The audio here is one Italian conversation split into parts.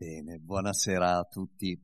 Bene, buonasera a tutti.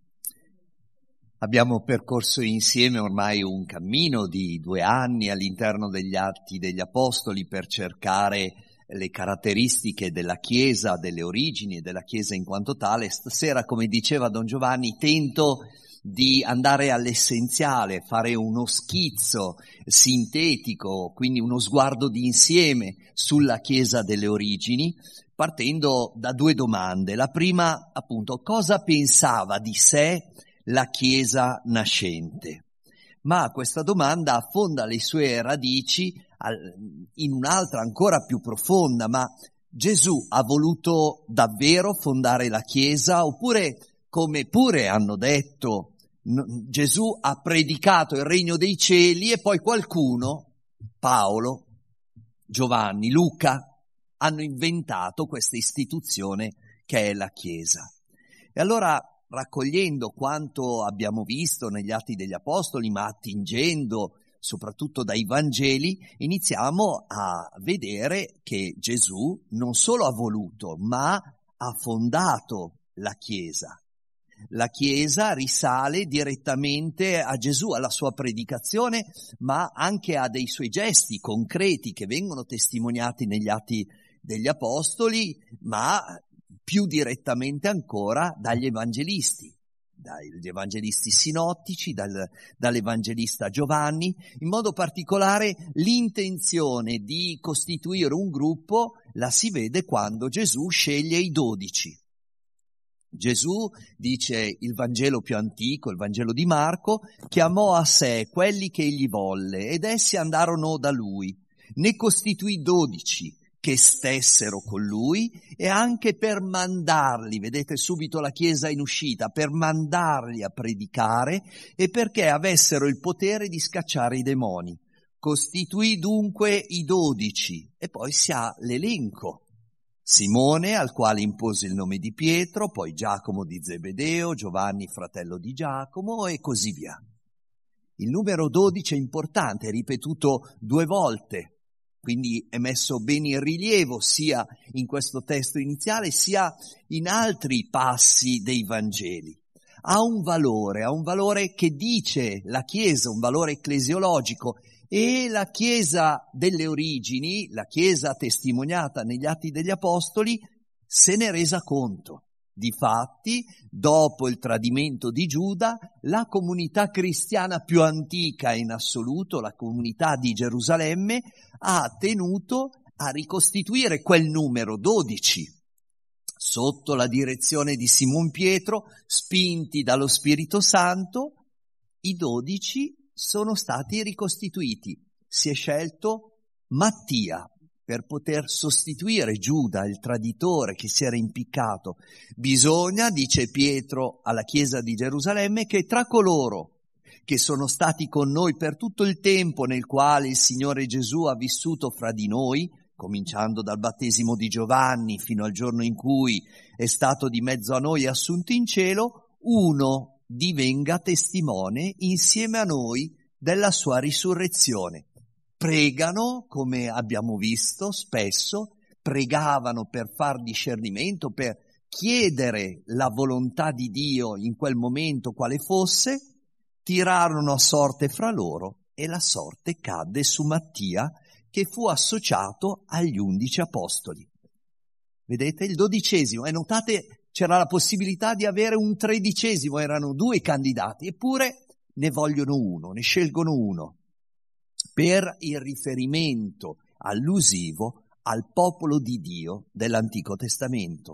Abbiamo percorso insieme ormai un cammino di 2 anni all'interno degli Atti degli Apostoli per cercare le caratteristiche della Chiesa, delle origini e della Chiesa in quanto tale. Stasera, come diceva Don Giovanni, tento di andare all'essenziale, fare uno schizzo sintetico, quindi uno sguardo d'insieme sulla Chiesa delle origini, partendo da 2 domande. La prima, appunto, cosa pensava di sé la Chiesa nascente? Ma questa domanda affonda le sue radici in un'altra ancora più profonda. Ma Gesù ha voluto davvero fondare la Chiesa? Oppure, come pure hanno detto, Gesù ha predicato il regno dei cieli e poi qualcuno, Paolo, Giovanni, Luca, hanno inventato questa istituzione che è la Chiesa? E allora, raccogliendo quanto abbiamo visto negli Atti degli Apostoli, ma attingendo soprattutto dai Vangeli, iniziamo a vedere che Gesù non solo ha voluto, ma ha fondato la Chiesa. La Chiesa risale direttamente a Gesù, alla sua predicazione, ma anche a dei suoi gesti concreti che vengono testimoniati negli Atti degli Apostoli, ma più direttamente ancora dagli evangelisti sinottici, dall'evangelista Giovanni. In modo particolare l'intenzione di costituire un gruppo la si vede quando Gesù sceglie i 12. Gesù, dice il Vangelo più antico, il Vangelo di Marco, chiamò a sé quelli che egli volle ed essi andarono da lui. Ne costituì 12 che stessero con lui e anche per mandarli, vedete subito la Chiesa in uscita, per mandarli a predicare e perché avessero il potere di scacciare i demoni. Costituì dunque i 12 e poi si ha l'elenco. Simone, al quale impose il nome di Pietro, poi Giacomo di Zebedeo, Giovanni fratello di Giacomo e così via. Il numero 12 è importante, è ripetuto 2 volte, quindi è messo bene in rilievo sia in questo testo iniziale sia in altri passi dei Vangeli. Ha un valore che dice la Chiesa, un valore ecclesiologico. E la Chiesa delle origini, la Chiesa testimoniata negli Atti degli Apostoli, se ne è resa conto. Difatti, dopo il tradimento di Giuda, la comunità cristiana più antica in assoluto, la comunità di Gerusalemme, ha tenuto a ricostituire quel numero 12. Sotto la direzione di Simon Pietro, spinti dallo Spirito Santo, i 12 sono stati ricostituiti. Si è scelto Mattia per poter sostituire Giuda, il traditore che si era impiccato. Bisogna, dice Pietro alla Chiesa di Gerusalemme, che tra coloro che sono stati con noi per tutto il tempo nel quale il Signore Gesù ha vissuto fra di noi, cominciando dal battesimo di Giovanni fino al giorno in cui è stato di mezzo a noi e assunto in cielo, uno divenga testimone insieme a noi della sua risurrezione. Pregano, come abbiamo visto spesso, pregavano per far discernimento, per chiedere la volontà di Dio in quel momento quale fosse, tirarono a sorte fra loro e la sorte cadde su Mattia, che fu associato agli 11 apostoli. Vedete, il 12°, e notate c'era la possibilità di avere un 13°, erano 2 candidati, eppure ne vogliono uno, ne scelgono uno, per il riferimento allusivo al popolo di Dio dell'Antico Testamento.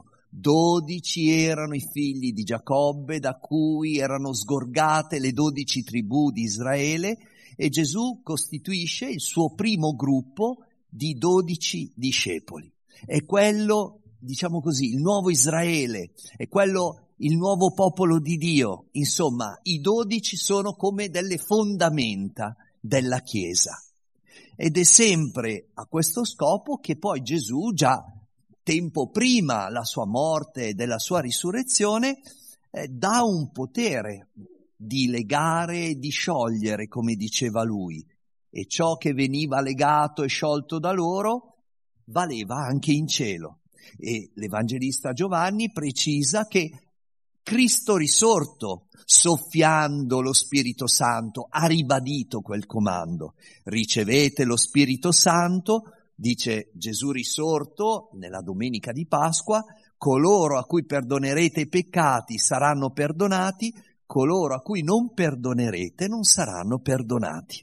12 erano i figli di Giacobbe, da cui erano sgorgate le 12 tribù di Israele, e Gesù costituisce il suo primo gruppo di 12 discepoli. È quello, diciamo così, il nuovo Israele, è quello, il nuovo popolo di Dio. Insomma, i 12 sono come delle fondamenta della Chiesa. Ed è sempre a questo scopo che poi Gesù, già tempo prima la sua morte e della sua risurrezione, dà un potere di legare e di sciogliere, come diceva lui. E ciò che veniva legato e sciolto da loro valeva anche in cielo. E l'Evangelista Giovanni precisa che Cristo risorto, soffiando lo Spirito Santo, ha ribadito quel comando. Ricevete lo Spirito Santo, dice Gesù risorto nella domenica di Pasqua, coloro a cui perdonerete i peccati saranno perdonati, coloro a cui non perdonerete non saranno perdonati.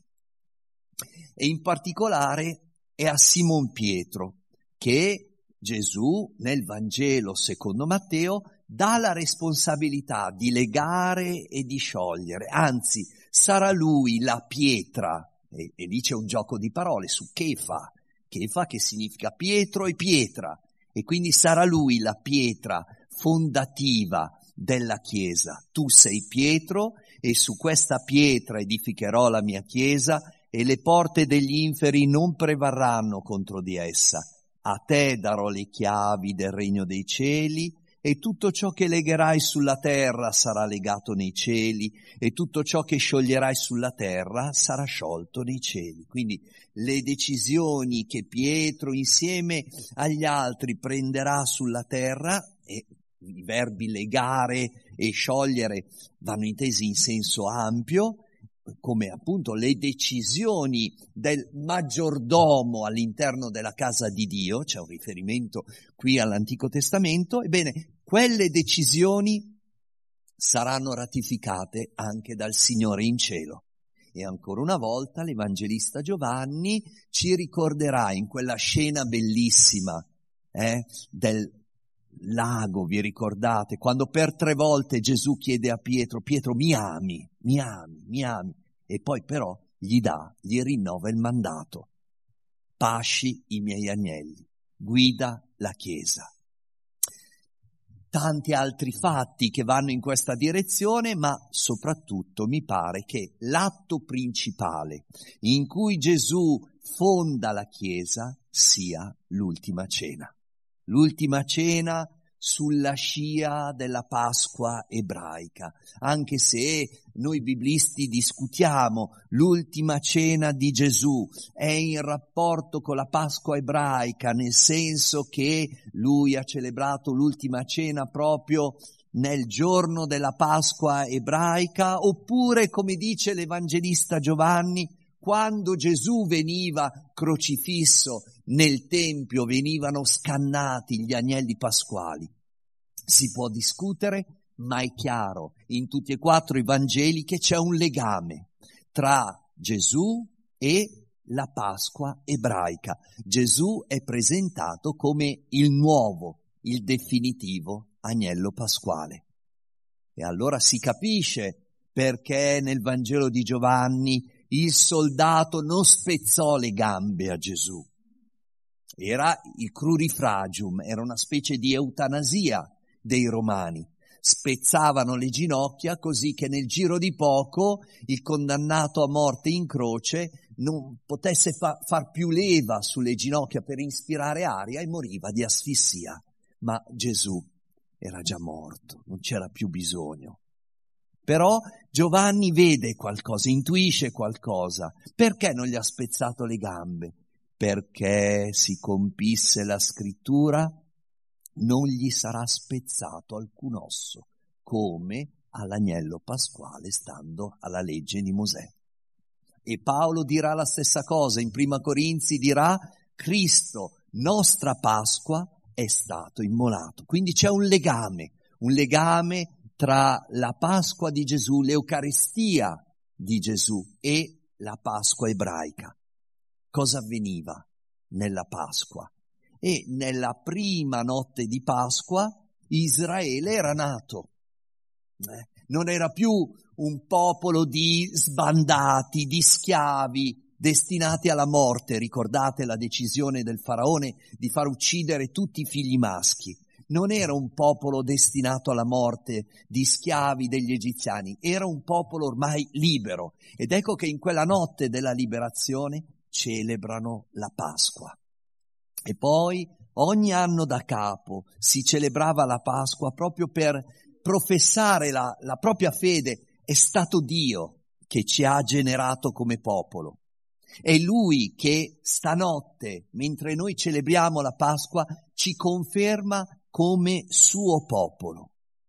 E in particolare è a Simon Pietro che Gesù nel Vangelo secondo Matteo dà la responsabilità di legare e di sciogliere, anzi sarà lui la pietra, e lì c'è un gioco di parole su Kefa che significa Pietro e pietra, e quindi sarà lui la pietra fondativa della Chiesa. Tu sei Pietro e su questa pietra edificherò la mia Chiesa e le porte degli inferi non prevarranno contro di essa. A te darò le chiavi del regno dei cieli e tutto ciò che legherai sulla terra sarà legato nei cieli e tutto ciò che scioglierai sulla terra sarà sciolto nei cieli. Quindi le decisioni che Pietro insieme agli altri prenderà sulla terra, e i verbi legare e sciogliere vanno intesi in senso ampio, come appunto le decisioni del maggiordomo all'interno della casa di Dio, c'è un riferimento qui all'Antico Testamento, ebbene, quelle decisioni saranno ratificate anche dal Signore in cielo. E ancora una volta l'Evangelista Giovanni ci ricorderà in quella scena bellissima del lago, vi ricordate? Quando per 3 volte Gesù chiede a Pietro, Pietro mi ami, e poi però gli rinnova il mandato. Pasci i miei agnelli, guida la Chiesa. Tanti altri fatti che vanno in questa direzione, ma soprattutto mi pare che l'atto principale in cui Gesù fonda la Chiesa sia l'ultima cena. L'ultima cena sulla scia della Pasqua ebraica, anche se noi biblisti discutiamo l'ultima cena di Gesù è in rapporto con la Pasqua ebraica, nel senso che lui ha celebrato l'ultima cena proprio nel giorno della Pasqua ebraica, oppure, come dice l'Evangelista Giovanni, quando Gesù veniva crocifisso nel Tempio venivano scannati gli agnelli pasquali. Si può discutere, ma è chiaro in tutti e 4 i Vangeli che c'è un legame tra Gesù e la Pasqua ebraica. Gesù è presentato come il nuovo, il definitivo agnello pasquale. E allora si capisce perché nel Vangelo di Giovanni il soldato non spezzò le gambe a Gesù. Era il crurifragium, era una specie di eutanasia dei romani. Spezzavano le ginocchia così che nel giro di poco il condannato a morte in croce non potesse far più leva sulle ginocchia per inspirare aria e moriva di asfissia. Ma Gesù era già morto, non c'era più bisogno. Però Giovanni vede qualcosa, intuisce qualcosa. Perché non gli ha spezzato le gambe? Perché si compisse la scrittura, non gli sarà spezzato alcun osso, come all'agnello pasquale stando alla legge di Mosè. E Paolo dirà la stessa cosa, in Prima Corinzi dirà, Cristo, nostra Pasqua, è stato immolato. Quindi c'è un legame tra la Pasqua di Gesù, l'Eucaristia di Gesù e la Pasqua ebraica. Cosa avveniva nella Pasqua? E nella prima notte di Pasqua Israele era nato. Non era più un popolo di sbandati, di schiavi, destinati alla morte. Ricordate la decisione del faraone di far uccidere tutti i figli maschi. Non era un popolo destinato alla morte di schiavi degli egiziani, era un popolo ormai libero. Ed ecco che in quella notte della liberazione celebrano la Pasqua. E poi ogni anno da capo si celebrava la Pasqua proprio per professare la propria fede. È stato Dio che ci ha generato come popolo. È Lui che stanotte, mentre noi celebriamo la Pasqua, ci conferma come suo popolo.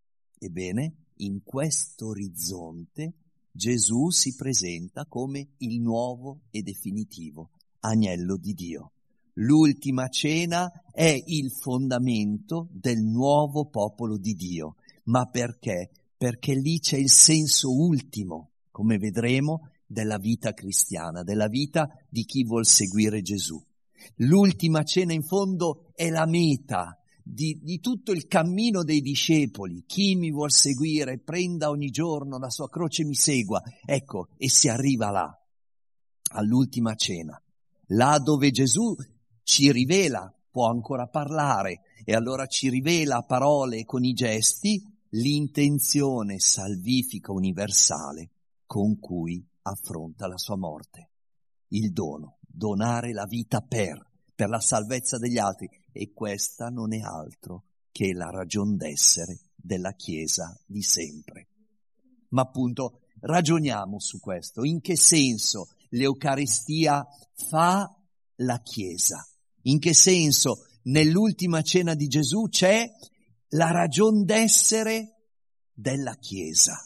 Ebbene, in questo orizzonte Gesù si presenta come il nuovo e definitivo agnello di Dio. L'ultima cena è il fondamento del nuovo popolo di Dio. Ma perché? Perché lì c'è il senso ultimo, come vedremo, della vita cristiana, della vita di chi vuol seguire Gesù. L'ultima cena in fondo è la meta di tutto il cammino dei discepoli. Chi mi vuol seguire prenda ogni giorno la sua croce e mi segua. Ecco, e si arriva là, all'ultima cena, là dove Gesù ci rivela, può ancora parlare, e allora ci rivela a parole con i gesti l'intenzione salvifica universale con cui affronta la sua morte. Il dono, donare la vita per la salvezza degli altri. E questa non è altro che la ragion d'essere della Chiesa di sempre. Ma appunto ragioniamo su questo. In che senso l'Eucaristia fa la Chiesa? In che senso nell'ultima cena di Gesù c'è la ragion d'essere della Chiesa?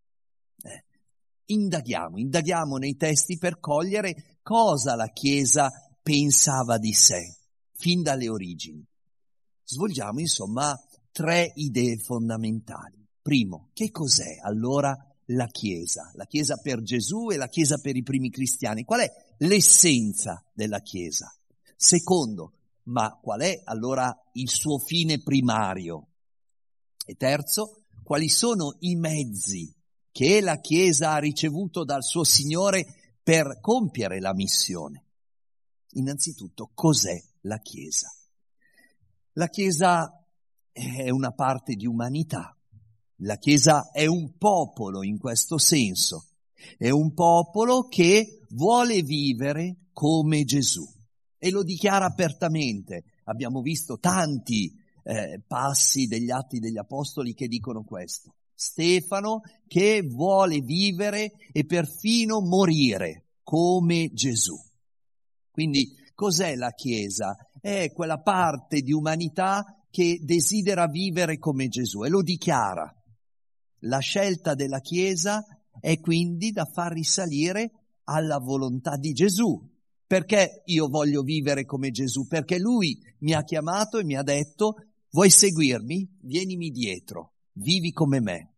Indaghiamo nei testi per cogliere cosa la Chiesa pensava di sé, fin dalle origini. Svolgiamo insomma 3 idee fondamentali. Primo, che cos'è allora la Chiesa? La Chiesa per Gesù e la Chiesa per i primi cristiani. Qual è l'essenza della Chiesa? Secondo, ma qual è allora il suo fine primario? E terzo, quali sono i mezzi che la Chiesa ha ricevuto dal suo Signore per compiere la missione? Innanzitutto, cos'è la Chiesa? La Chiesa è una parte di umanità. La Chiesa è un popolo in questo senso. È un popolo che vuole vivere come Gesù e lo dichiara apertamente. Abbiamo visto tanti passi degli Atti degli Apostoli che dicono questo. Stefano che vuole vivere e perfino morire come Gesù. Quindi cos'è la Chiesa? È quella parte di umanità che desidera vivere come Gesù e lo dichiara. La scelta della Chiesa è quindi da far risalire alla volontà di Gesù. Perché io voglio vivere come Gesù? Perché Lui mi ha chiamato e mi ha detto: vuoi seguirmi? Vienimi dietro, vivi come me.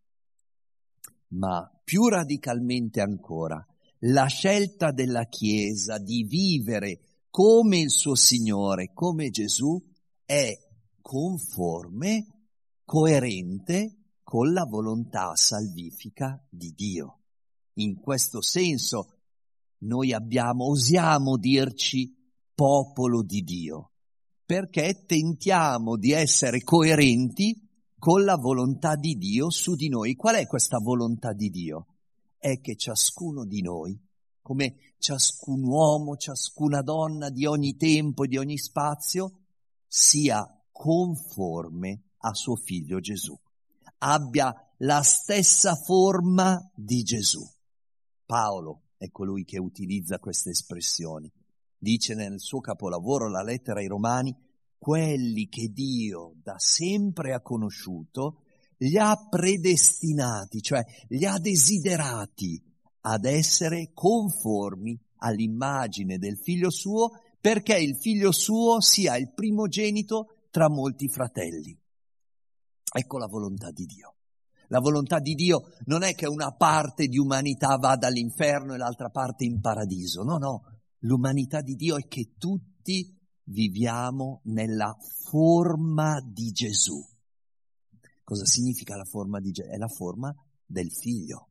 Ma più radicalmente ancora, la scelta della Chiesa di vivere come il suo Signore, come Gesù, è conforme, coerente con la volontà salvifica di Dio. In questo senso noi osiamo dirci popolo di Dio, perché tentiamo di essere coerenti con la volontà di Dio su di noi. Qual è questa volontà di Dio? È che ciascuno di noi, come ciascun uomo, ciascuna donna di ogni tempo e di ogni spazio, sia conforme a suo figlio Gesù, abbia la stessa forma di Gesù. Paolo è colui che utilizza queste espressioni. Dice nel suo capolavoro, la lettera ai Romani: quelli che Dio da sempre ha conosciuto, li ha predestinati, cioè li ha desiderati ad essere conformi all'immagine del figlio suo, perché il figlio suo sia il primogenito tra molti fratelli. Ecco la volontà di Dio. La volontà di Dio non è che una parte di umanità vada all'inferno e l'altra parte in paradiso. No. L'umanità di Dio è che tutti viviamo nella forma di Gesù. Cosa significa la forma di Gesù? È la forma del figlio.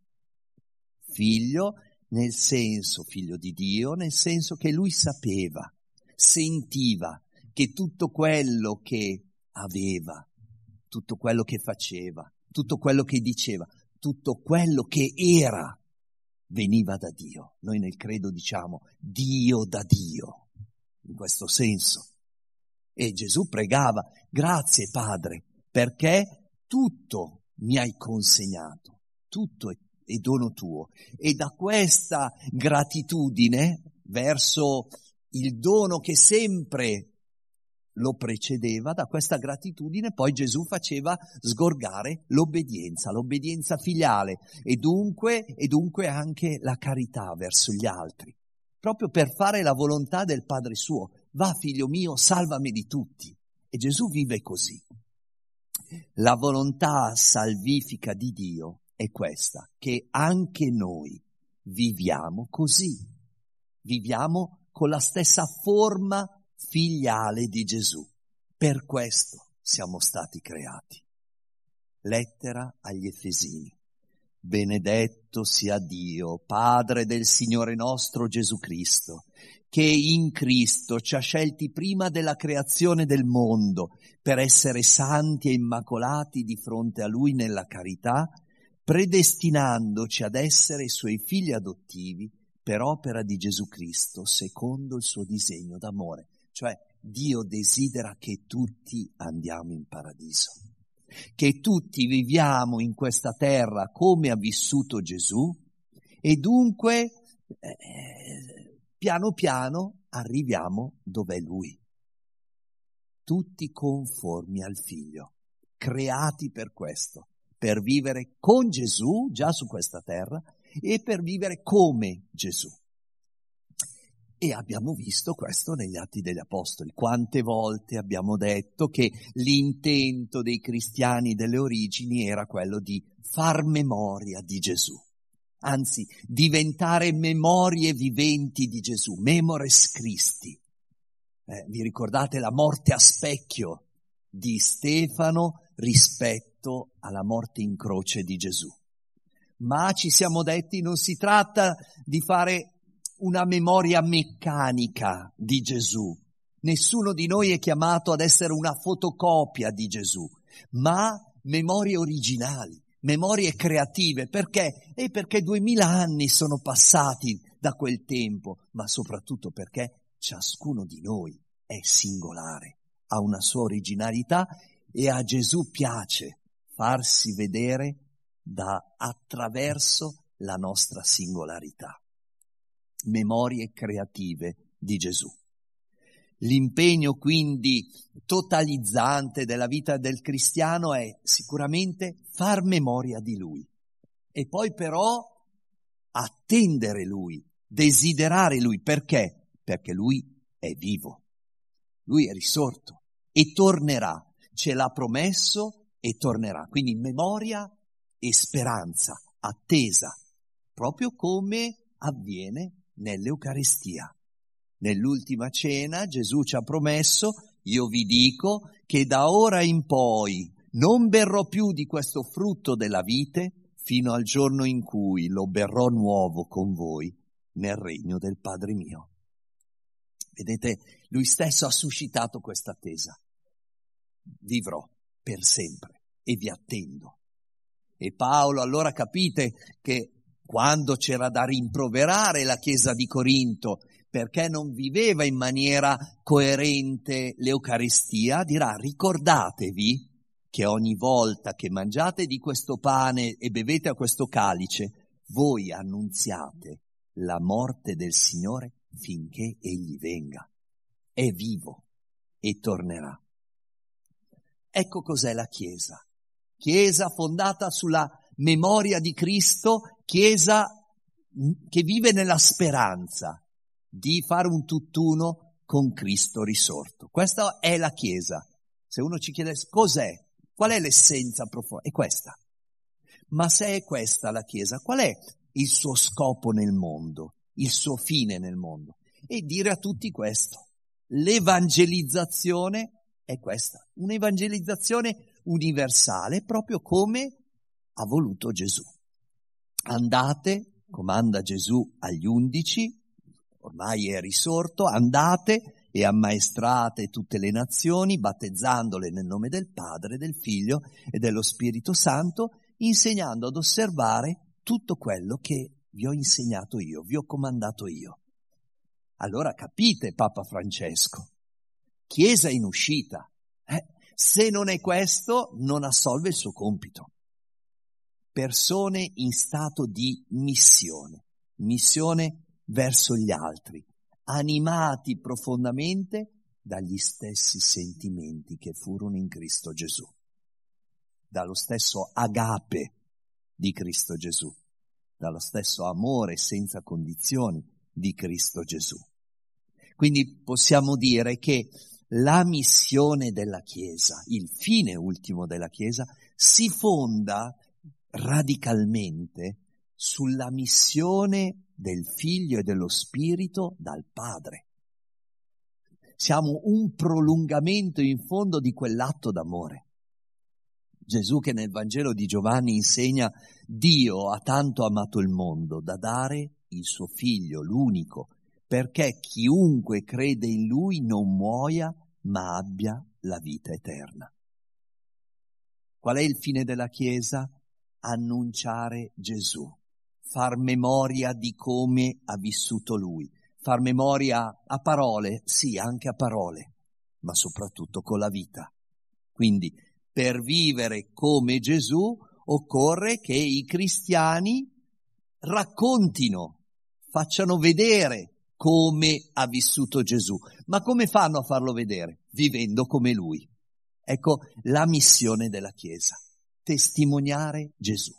Figlio nel senso, figlio di Dio, nel senso che lui sapeva, sentiva che tutto quello che aveva, tutto quello che faceva, tutto quello che diceva, tutto quello che era, veniva da Dio. Noi nel credo diciamo Dio da Dio, in questo senso. E Gesù pregava: grazie Padre, perché tutto mi hai consegnato, tutto è dono tuo. E da questa gratitudine verso il dono che sempre lo precedeva, da questa gratitudine poi Gesù faceva sgorgare l'obbedienza filiale e dunque anche la carità verso gli altri, proprio per fare la volontà del Padre suo. Va, figlio mio, salvami di tutti. E Gesù vive così. La volontà salvifica di Dio è questa, che anche noi viviamo così. Viviamo con la stessa forma filiale di Gesù. Per questo siamo stati creati. Lettera agli Efesini. Benedetto sia Dio, Padre del Signore nostro Gesù Cristo, che in Cristo ci ha scelti prima della creazione del mondo per essere santi e immacolati di fronte a Lui nella carità, predestinandoci ad essere Suoi figli adottivi per opera di Gesù Cristo, secondo il suo disegno d'amore. Cioè, Dio desidera che tutti andiamo in paradiso, che tutti viviamo in questa terra come ha vissuto Gesù e dunque piano piano arriviamo dove è Lui. Tutti conformi al Figlio, creati per questo, per vivere con Gesù già su questa terra e per vivere come Gesù. E abbiamo visto questo negli Atti degli Apostoli. Quante volte abbiamo detto che l'intento dei cristiani delle origini era quello di far memoria di Gesù. Anzi, diventare memorie viventi di Gesù, memores Christi. Vi ricordate la morte a specchio di Stefano rispetto alla morte in croce di Gesù? Ma ci siamo detti, non si tratta di fare una memoria meccanica di Gesù. Nessuno di noi è chiamato ad essere una fotocopia di Gesù, ma memorie originali, memorie creative. Perché? Perché 2000 anni sono passati da quel tempo, ma soprattutto perché ciascuno di noi è singolare, ha una sua originalità e a Gesù piace farsi vedere attraverso la nostra singolarità. Memorie creative di Gesù. L'impegno quindi totalizzante della vita del cristiano è sicuramente far memoria di Lui e poi però attendere Lui, desiderare Lui. Perché? Perché Lui è vivo, Lui è risorto e tornerà, ce l'ha promesso e tornerà. Quindi memoria e speranza, attesa, proprio come avviene nell'Eucaristia. Nell'ultima cena Gesù ci ha promesso: io vi dico che da ora in poi non berrò più di questo frutto della vite fino al giorno in cui lo berrò nuovo con voi nel regno del Padre mio. Vedete, Lui stesso ha suscitato questa attesa. Vivrò per sempre e vi attendo. E Paolo, allora capite che quando c'era da rimproverare la Chiesa di Corinto perché non viveva in maniera coerente l'Eucaristia, dirà: ricordatevi che ogni volta che mangiate di questo pane e bevete a questo calice, voi annunziate la morte del Signore finché Egli venga. È vivo e tornerà. Ecco cos'è la Chiesa. Chiesa fondata sulla memoria di Cristo, Chiesa che vive nella speranza di fare un tutt'uno con Cristo risorto. Questa è la Chiesa. Se uno ci chiede cos'è, qual è l'essenza profonda, è questa. Ma se è questa la Chiesa, qual è il suo scopo nel mondo, il suo fine nel mondo? E dire a tutti questo: l'evangelizzazione è questa, un'evangelizzazione universale, proprio come ha voluto Gesù. Andate, comanda Gesù agli 11, ormai è risorto, andate e ammaestrate tutte le nazioni, battezzandole nel nome del Padre, del Figlio e dello Spirito Santo, insegnando ad osservare tutto quello che vi ho insegnato io, vi ho comandato io. Allora capite, Papa Francesco, Chiesa in uscita. Se non è questo, non assolve il suo compito. Persone in stato di missione verso gli altri, animati profondamente dagli stessi sentimenti che furono in Cristo Gesù, dallo stesso agape di Cristo Gesù, dallo stesso amore senza condizioni di Cristo Gesù. Quindi possiamo dire che la missione della Chiesa, il fine ultimo della Chiesa, si fonda radicalmente sulla missione del Figlio e dello Spirito dal Padre. Siamo un prolungamento in fondo di quell'atto d'amore. Gesù che nel Vangelo di Giovanni insegna: Dio ha tanto amato il mondo da dare il suo Figlio, l'unico, perché chiunque crede in Lui non muoia, ma abbia la vita eterna. Qual è il fine della Chiesa? Annunciare Gesù, far memoria di come ha vissuto Lui, far memoria a parole, sì, anche a parole, ma soprattutto con la vita. Quindi, per vivere come Gesù, occorre che i cristiani raccontino, facciano vedere come ha vissuto Gesù. Ma come fanno a farlo vedere? Vivendo come Lui. Ecco la missione della Chiesa, testimoniare Gesù.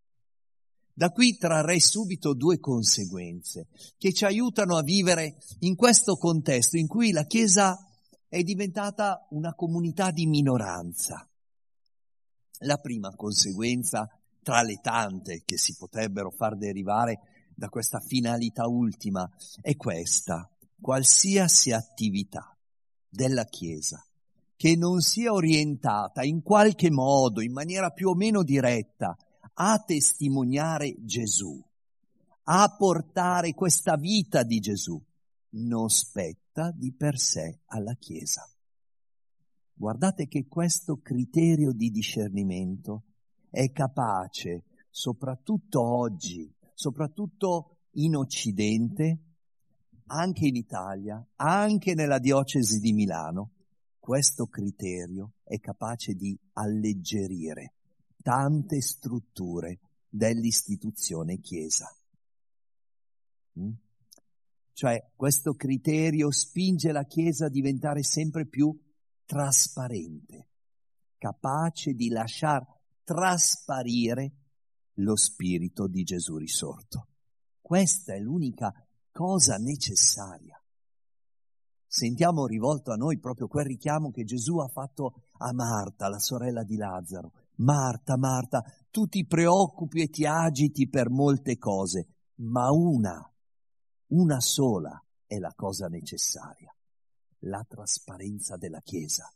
Da qui trarrei subito due conseguenze che ci aiutano a vivere in questo contesto in cui la Chiesa è diventata una comunità di minoranza. La prima conseguenza, tra le tante che si potrebbero far derivare da questa finalità ultima, è questa: qualsiasi attività della Chiesa che non sia orientata in qualche modo, in maniera più o meno diretta, a testimoniare Gesù, a portare questa vita di Gesù, non spetta di per sé alla Chiesa. Guardate che questo criterio di discernimento è capace, soprattutto oggi, soprattutto in Occidente, anche in Italia, anche nella diocesi di Milano, questo criterio è capace di alleggerire tante strutture dell'istituzione Chiesa. Cioè, questo criterio spinge la Chiesa a diventare sempre più trasparente, capace di lasciar trasparire lo spirito di Gesù risorto. Questa è l'unica cosa necessaria. Sentiamo rivolto a noi proprio quel richiamo che Gesù ha fatto a Marta, la sorella di Lazzaro. Marta, Marta, tu ti preoccupi e ti agiti per molte cose, ma una sola è la cosa necessaria: la trasparenza della Chiesa.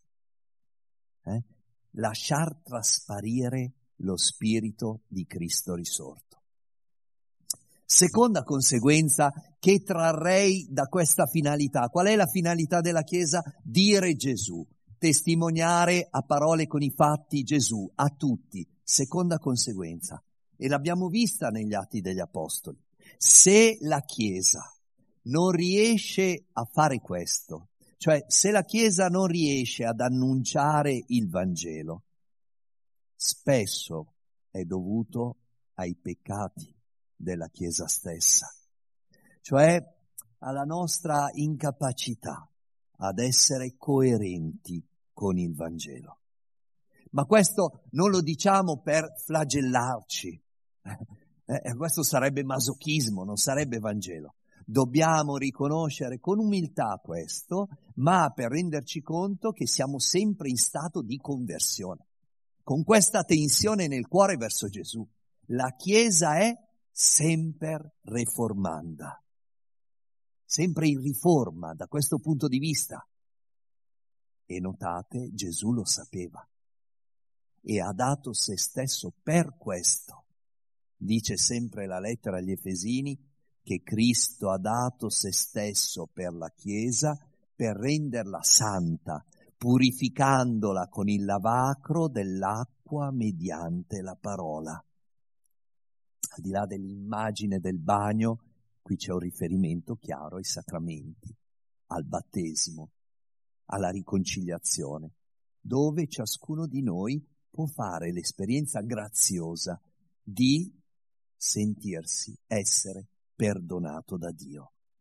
Lasciar trasparire lo spirito di Cristo risorto. Seconda conseguenza che trarrei da questa finalità. Qual è la finalità della Chiesa? Dire Gesù, testimoniare a parole con i fatti Gesù, a tutti. Seconda conseguenza, e l'abbiamo vista negli Atti degli Apostoli. Se la Chiesa non riesce a fare questo, cioè se la Chiesa non riesce ad annunciare il Vangelo, spesso è dovuto ai peccati della Chiesa stessa, cioè alla nostra incapacità ad essere coerenti con il Vangelo. Ma questo non lo diciamo per flagellarci, questo sarebbe masochismo, non sarebbe Vangelo. Dobbiamo riconoscere con umiltà questo, ma per renderci conto che siamo sempre in stato di conversione, con questa tensione nel cuore verso Gesù. La Chiesa è semper reformanda, sempre in riforma da questo punto di vista. E notate, Gesù lo sapeva e ha dato se stesso per questo. Dice sempre la lettera agli Efesini che Cristo ha dato se stesso per la Chiesa per renderla santa, purificandola con il lavacro dell'acqua mediante la parola. Al di là dell'immagine del bagno, qui c'è un riferimento chiaro ai sacramenti, al battesimo, alla riconciliazione, dove ciascuno di noi può fare l'esperienza graziosa di sentirsi essere perdonato da Dio.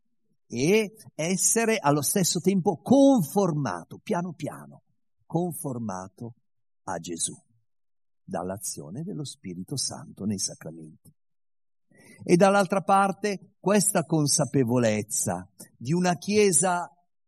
e essere allo stesso tempo conformato, piano piano, conformato a Gesù, dall'azione dello Spirito Santo nei sacramenti. E dall'altra parte questa consapevolezza di una Chiesa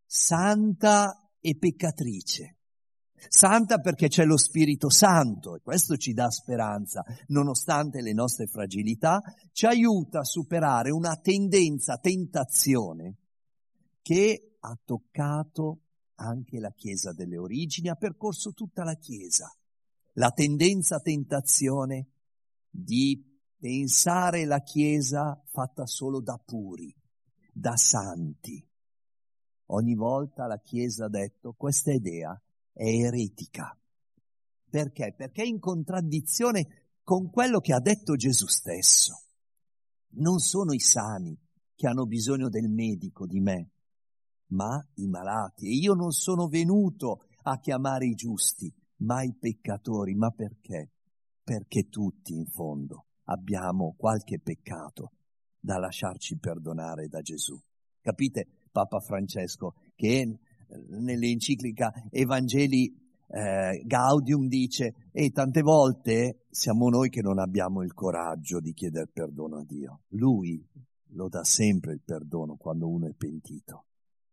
santa e peccatrice. Santa perché c'è lo Spirito Santo e questo ci dà speranza, nonostante le nostre fragilità, ci aiuta a superare una tentazione che ha toccato anche la Chiesa delle origini, ha percorso tutta la Chiesa. La tentazione di pensare la Chiesa fatta solo da puri, da santi. Ogni volta la Chiesa ha detto questa idea è eretica. Perché? Perché è in contraddizione con quello che ha detto Gesù stesso. Non sono i sani che hanno bisogno del medico, di me, ma i malati. E io non sono venuto a chiamare i giusti, ma i peccatori. Ma perché? Perché tutti in fondo abbiamo qualche peccato da lasciarci perdonare da Gesù. Capite, Papa Francesco, che nell'enciclica Evangelii Gaudium dice e tante volte siamo noi che non abbiamo il coraggio di chiedere perdono a Dio. Lui lo dà sempre il perdono quando uno è pentito.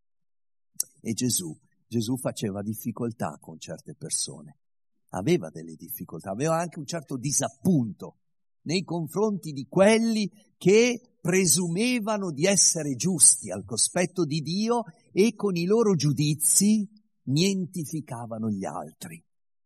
E Gesù faceva difficoltà con certe persone, aveva delle difficoltà, aveva anche un certo disappunto nei confronti di quelli che presumevano di essere giusti al cospetto di Dio e con i loro giudizi nientificavano gli altri.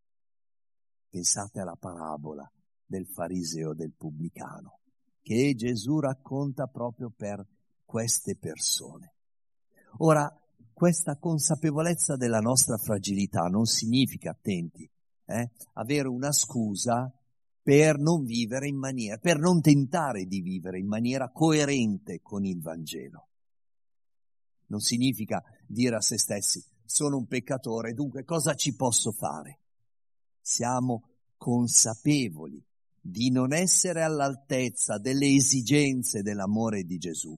Pensate alla parabola del fariseo e del pubblicano, che Gesù racconta proprio per queste persone. Ora, questa consapevolezza della nostra fragilità non significa, attenti, avere una scusa per non vivere per non tentare di vivere in maniera coerente con il Vangelo. Non significa dire a se stessi, sono un peccatore, dunque cosa ci posso fare? Siamo consapevoli di non essere all'altezza delle esigenze dell'amore di Gesù,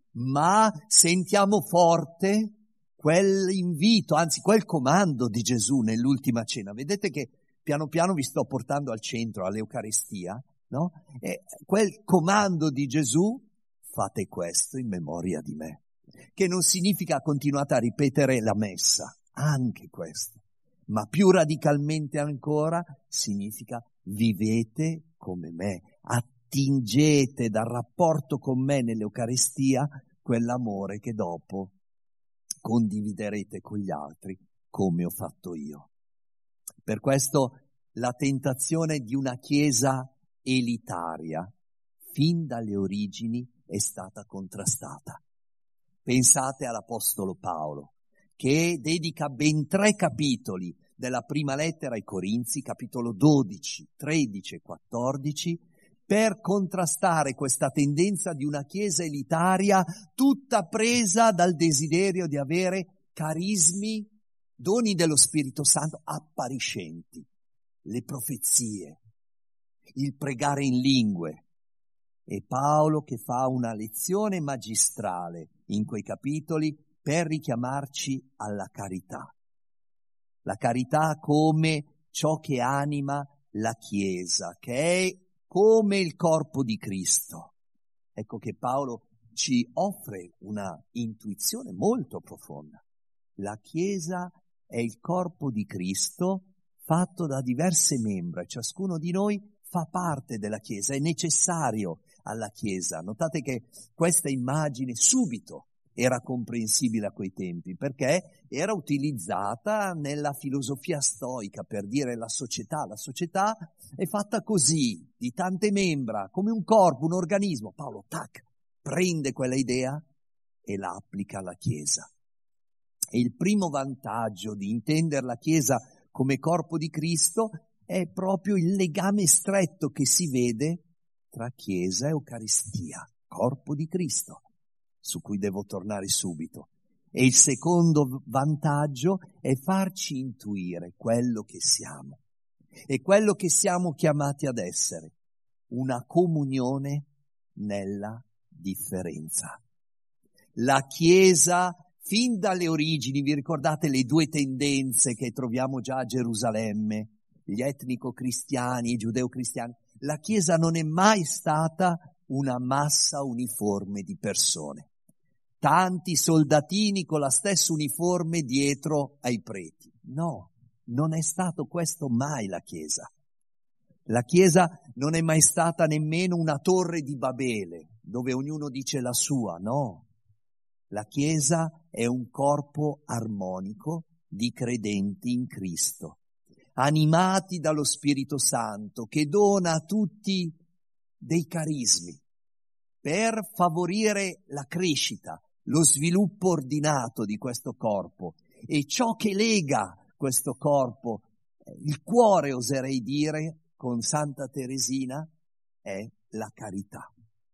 ma sentiamo forte quell'invito, anzi quel comando di Gesù nell'ultima cena. Vedete che piano piano vi sto portando al centro, all'Eucaristia, no? E quel comando di Gesù, fate questo in memoria di me, che non significa continuate a ripetere la messa, anche questo, ma più radicalmente ancora significa vivete come me, attingete dal rapporto con me nell'Eucaristia quell'amore che dopo condividerete con gli altri come ho fatto io. Per questo la tentazione di una Chiesa elitaria fin dalle origini è stata contrastata. Pensate all'Apostolo Paolo, che dedica ben 3 capitoli della prima lettera ai Corinzi, capitolo 12, 13 e 14, per contrastare questa tendenza di una Chiesa elitaria tutta presa dal desiderio di avere carismi, doni dello Spirito Santo appariscenti, le profezie, il pregare in lingue. E Paolo che fa una lezione magistrale in quei capitoli per richiamarci alla carità. La carità come ciò che anima la Chiesa, che è come il corpo di Cristo. Ecco che Paolo ci offre una intuizione molto profonda. La Chiesa è il corpo di Cristo fatto da diverse membra, ciascuno di noi fa parte della Chiesa, è necessario alla Chiesa. Notate che questa immagine subito era comprensibile a quei tempi, perché era utilizzata nella filosofia stoica per dire la società. La società è fatta così, di tante membra, come un corpo, un organismo. Paolo, prende quella idea e la applica alla Chiesa. E il primo vantaggio di intendere la Chiesa come corpo di Cristo è proprio il legame stretto che si vede tra Chiesa e Eucaristia, corpo di Cristo, su cui devo tornare subito. E il secondo vantaggio è farci intuire quello che siamo e quello che siamo chiamati ad essere, una comunione nella differenza. La Chiesa, fin dalle origini, vi ricordate le due tendenze che troviamo già a Gerusalemme, gli etnico-cristiani e i giudeo-cristiani? La Chiesa non è mai stata una massa uniforme di persone. Tanti soldatini con la stessa uniforme dietro ai preti. No, non è stato questo mai la Chiesa. La Chiesa non è mai stata nemmeno una torre di Babele, dove ognuno dice la sua, no. La Chiesa è un corpo armonico di credenti in Cristo, animati dallo Spirito Santo, che dona a tutti dei carismi per favorire la crescita, lo sviluppo ordinato di questo corpo. E ciò che lega questo corpo, il cuore oserei dire, con Santa Teresina, è la carità.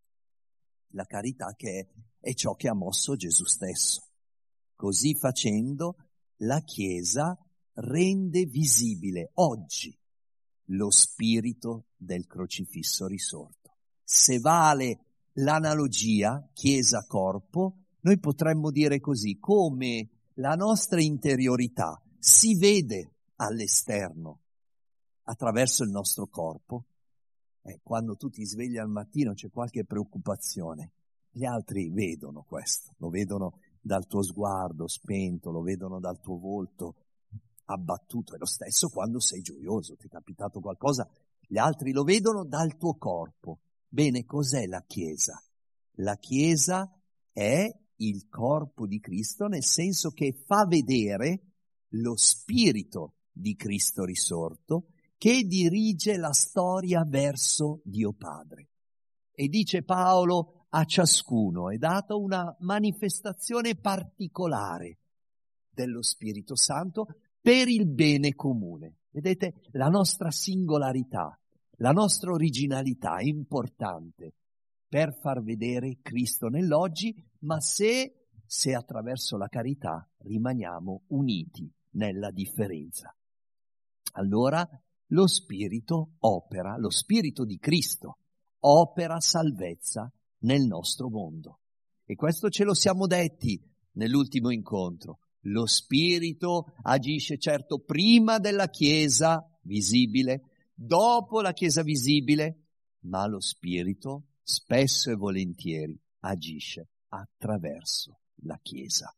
La carità che è ciò che ha mosso Gesù stesso. Così facendo, la Chiesa rende visibile oggi lo spirito del crocifisso risorto. Se vale l'analogia Chiesa-corpo, noi potremmo dire così, come la nostra interiorità si vede all'esterno attraverso il nostro corpo. Quando tu ti svegli al mattino c'è qualche preoccupazione, gli altri vedono questo, lo vedono dal tuo sguardo spento, lo vedono dal tuo volto abbattuto. È lo stesso quando sei gioioso, ti è capitato qualcosa, gli altri lo vedono dal tuo corpo. Bene, cos'è la Chiesa? La Chiesa è il corpo di Cristo, nel senso che fa vedere lo spirito di Cristo risorto, che dirige la storia verso Dio Padre. E dice Paolo, a ciascuno è data una manifestazione particolare dello Spirito Santo per il bene comune. Vedete, la nostra singolarità, la nostra originalità è importante per far vedere Cristo nell'oggi, ma se attraverso la carità rimaniamo uniti nella differenza. Allora lo Spirito opera, lo Spirito di Cristo opera salvezza nel nostro mondo. E questo ce lo siamo detti nell'ultimo incontro. Lo Spirito agisce certo prima della Chiesa visibile, dopo la Chiesa visibile, ma lo Spirito spesso e volentieri agisce attraverso la Chiesa.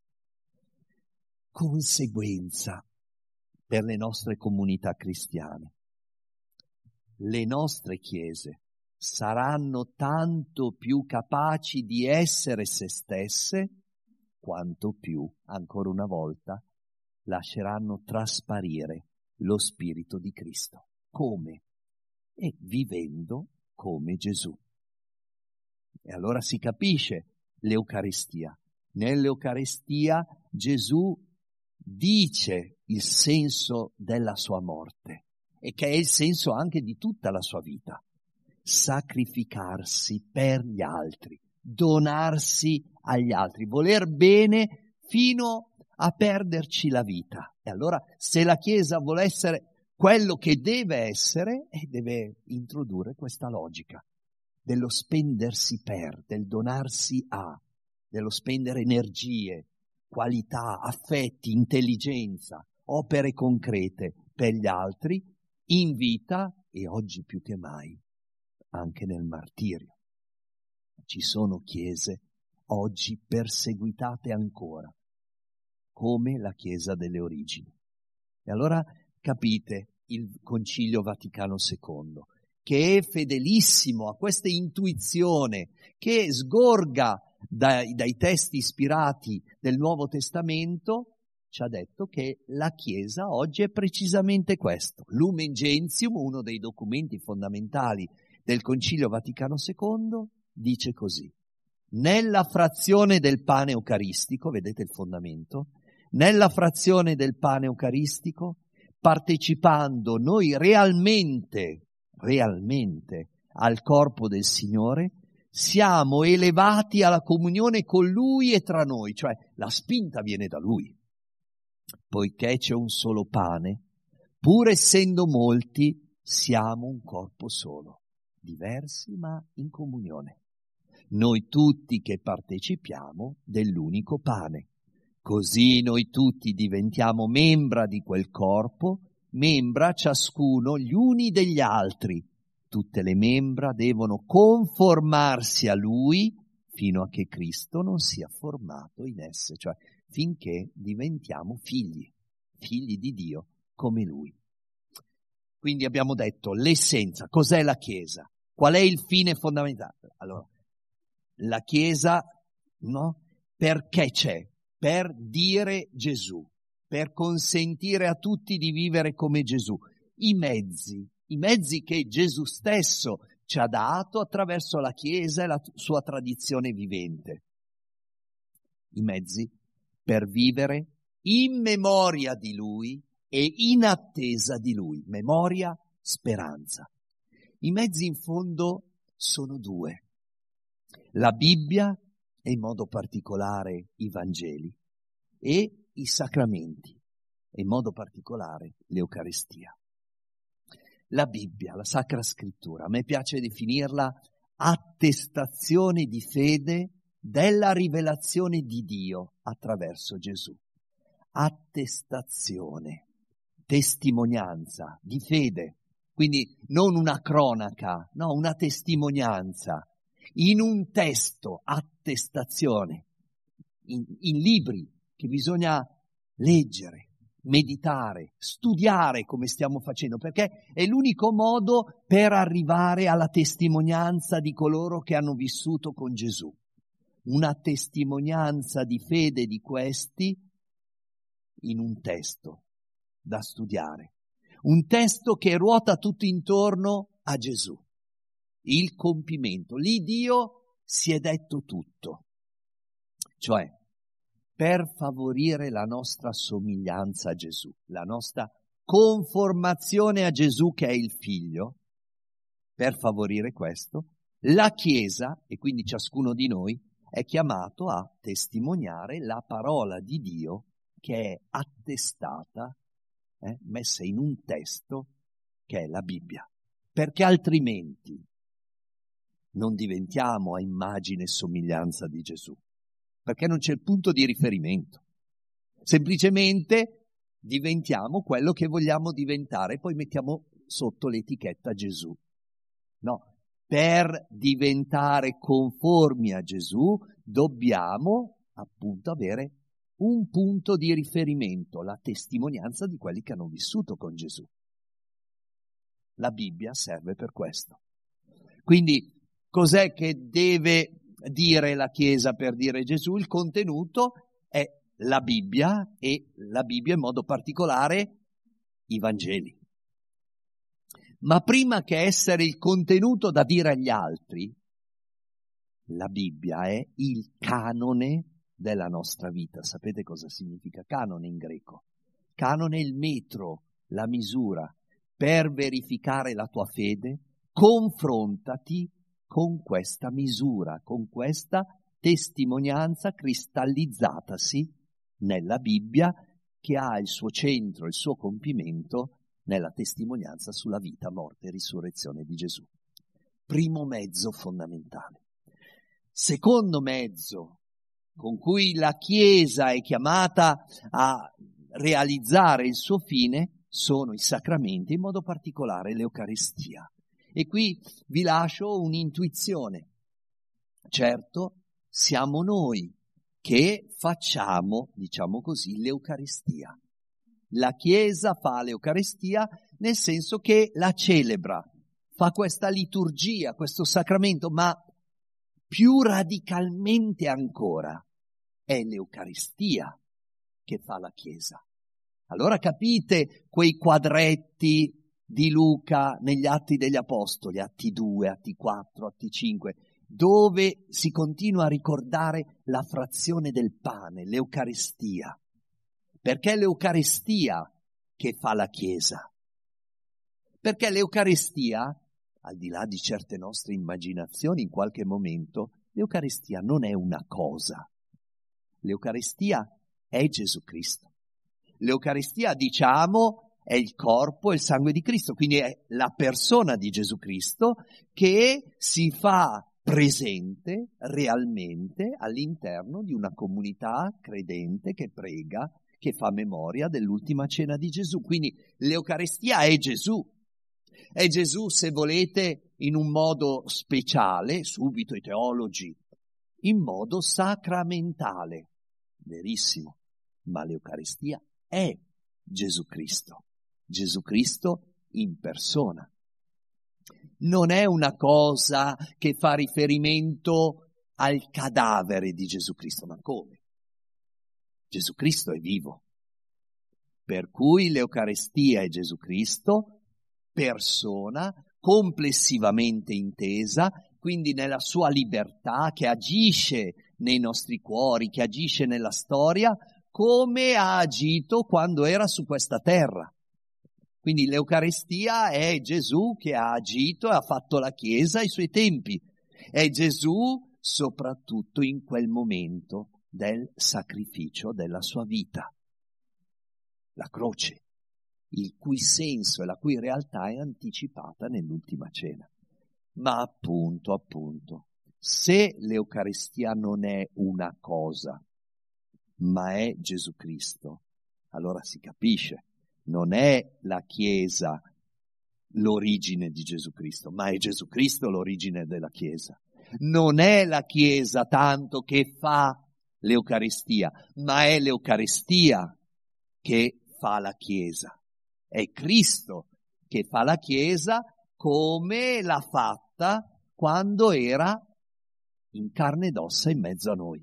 Conseguenza per le nostre comunità cristiane. Le nostre chiese saranno tanto più capaci di essere se stesse, quanto più, ancora una volta, lasceranno trasparire lo Spirito di Cristo. Come? E vivendo come Gesù. E allora si capisce l'Eucaristia. Nell'Eucaristia Gesù dice il senso della sua morte e che è il senso anche di tutta la sua vita. Sacrificarsi per gli altri, donarsi agli altri, voler bene fino a perderci la vita. E allora se la Chiesa vuole essere quello che deve essere, deve introdurre questa logica dello spendersi per, del donarsi a, dello spendere energie, qualità, affetti, intelligenza, opere concrete per gli altri, in vita e oggi più che mai anche nel martirio. Ci sono chiese oggi perseguitate ancora, come la Chiesa delle origini. E allora capite il Concilio Vaticano II, che è fedelissimo a questa intuizione che sgorga dai testi ispirati del Nuovo Testamento, ci ha detto che la Chiesa oggi è precisamente questo. Lumen Gentium, uno dei documenti fondamentali del Concilio Vaticano II, dice così: nella frazione del pane eucaristico, vedete il fondamento, nella frazione del pane eucaristico, partecipando noi realmente al corpo del Signore, siamo elevati alla comunione con Lui e tra noi, cioè la spinta viene da Lui. Poiché c'è un solo pane, pur essendo molti, siamo un corpo solo, diversi ma in comunione. noi tutti che partecipiamo dell'unico pane. Così noi tutti diventiamo membra di quel corpo, membra ciascuno gli uni degli altri. Tutte le membra devono conformarsi a Lui fino a che Cristo non sia formato in esse, cioè finché diventiamo figli di Dio come Lui. Quindi abbiamo detto l'essenza, cos'è la Chiesa? Qual è il fine fondamentale? Allora, la Chiesa, no? Perché c'è? Per dire Gesù, per consentire a tutti di vivere come Gesù. I mezzi che Gesù stesso ci ha dato attraverso la Chiesa e la sua tradizione vivente. I mezzi per vivere in memoria di Lui e in attesa di Lui. Memoria, speranza. I mezzi in fondo sono due. La Bibbia e in modo particolare i Vangeli e i sacramenti e in modo particolare l'Eucaristia. La Bibbia, la Sacra Scrittura, a me piace definirla attestazione di fede della rivelazione di Dio attraverso Gesù. Attestazione, testimonianza di fede, quindi non una cronaca, no, una testimonianza. In un testo, attestazione, in libri che bisogna leggere, meditare, studiare come stiamo facendo, perché è l'unico modo per arrivare alla testimonianza di coloro che hanno vissuto con Gesù. Una testimonianza di fede di questi in un testo da studiare. Un testo che ruota tutto intorno a Gesù. Il compimento. Lì Dio si è detto tutto. Cioè, per favorire la nostra somiglianza a Gesù, la nostra conformazione a Gesù che è il Figlio, per favorire questo, la Chiesa, e quindi ciascuno di noi, è chiamato a testimoniare la parola di Dio che è attestata, messa in un testo che è la Bibbia. Perché altrimenti non diventiamo a immagine e somiglianza di Gesù, perché non c'è il punto di riferimento. Semplicemente diventiamo quello che vogliamo diventare e poi mettiamo sotto l'etichetta Gesù. No, per diventare conformi a Gesù dobbiamo appunto avere un punto di riferimento, la testimonianza di quelli che hanno vissuto con Gesù. La Bibbia serve per questo. Quindi cos'è che deve dire la Chiesa per dire Gesù? Il contenuto è la Bibbia e la Bibbia in modo particolare i Vangeli. Ma prima che essere il contenuto da dire agli altri, la Bibbia è il canone della nostra vita. Sapete cosa significa canone in greco? Canone è il metro, la misura. Per verificare la tua fede, confrontati con questa misura, con questa testimonianza cristallizzatasi nella Bibbia che ha il suo centro, il suo compimento nella testimonianza sulla vita, morte e risurrezione di Gesù. Primo mezzo fondamentale. Secondo mezzo con cui la Chiesa è chiamata a realizzare il suo fine sono i sacramenti, in modo particolare l'Eucaristia. E qui vi lascio un'intuizione. Certo, siamo noi che facciamo, diciamo così, l'Eucaristia. La Chiesa fa l'Eucaristia nel senso che la celebra, fa questa liturgia, questo sacramento, ma più radicalmente ancora è l'Eucaristia che fa la Chiesa. Allora capite quei quadretti di Luca negli Atti degli Apostoli, Atti 2, Atti 4, Atti 5, dove si continua a ricordare la frazione del pane, l'Eucaristia. Perché è l'Eucaristia che fa la Chiesa. Perché l'Eucaristia, al di là di certe nostre immaginazioni in qualche momento, l'Eucaristia non è una cosa. L'Eucaristia è Gesù Cristo. L'Eucaristia, diciamo, è il corpo e il sangue di Cristo, quindi è la persona di Gesù Cristo che si fa presente realmente all'interno di una comunità credente che prega, che fa memoria dell'ultima cena di Gesù. Quindi l'Eucaristia è Gesù. È Gesù, se volete, in un modo speciale, subito i teologi, in modo sacramentale. Verissimo. Ma l'Eucaristia è Gesù Cristo. Gesù Cristo in persona. Non è una cosa che fa riferimento al cadavere di Gesù Cristo, ma come? Gesù Cristo è vivo. Per cui l'Eucaristia è Gesù Cristo, persona, complessivamente intesa, quindi nella sua libertà, che agisce nei nostri cuori, che agisce nella storia, come ha agito quando era su questa terra. Quindi l'Eucaristia è Gesù che ha agito e ha fatto la Chiesa ai suoi tempi. È Gesù soprattutto in quel momento del sacrificio della sua vita. La croce, il cui senso e la cui realtà è anticipata nell'ultima cena. Ma appunto, se l'Eucaristia non è una cosa, ma è Gesù Cristo, allora si capisce. Non è la Chiesa l'origine di Gesù Cristo, ma è Gesù Cristo l'origine della Chiesa. Non è la Chiesa tanto che fa l'Eucaristia, ma è l'Eucaristia che fa la Chiesa. È Cristo che fa la Chiesa come l'ha fatta quando era in carne ed ossa in mezzo a noi.